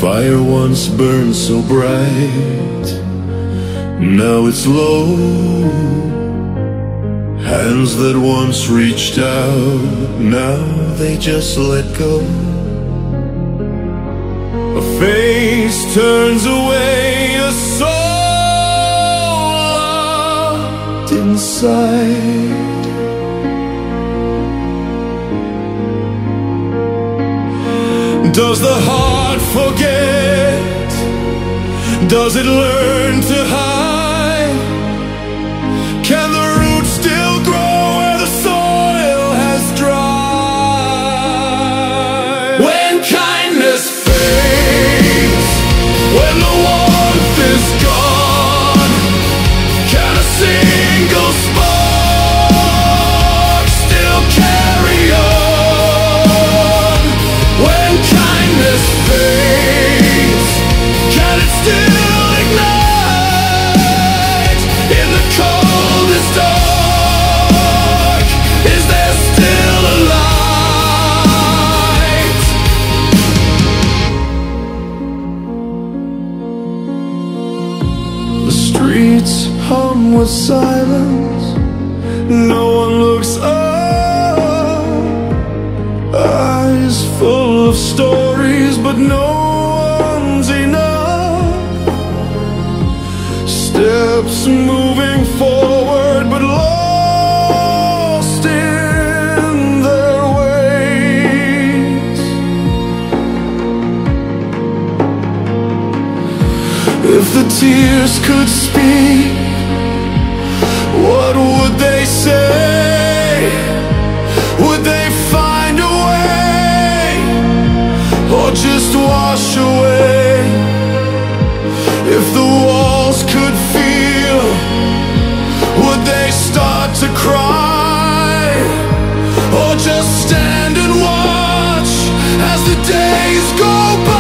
Fire once burned so bright, now it's low. Hands that once reached out, now they just let go. A face turns away, a soul locked inside. Does the heart forget? Does it learn to hide? Can the roots still grow where the soil has dried? When kindness fades, when the warmth is gone, can a single spark still carry on? When kindness fades, can it still ignite? In the coldest dark, is there still a light? The streets hum with silence, no one looks up. Eyes full of stories, but no one's enough. Steps moving forward, but lost in their ways. If the tears could speak, what would they say? Would they find a way, or just wash away? If the walls could feel, would they start to cry, or just stand and watch as the days go by?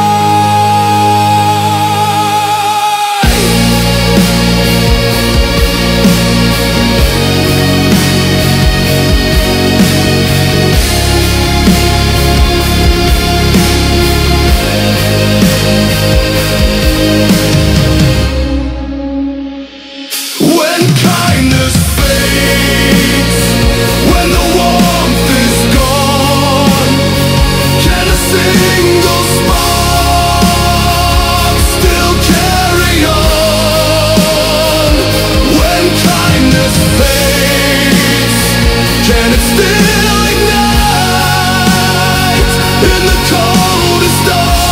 Can it still ignite in the coldest dark?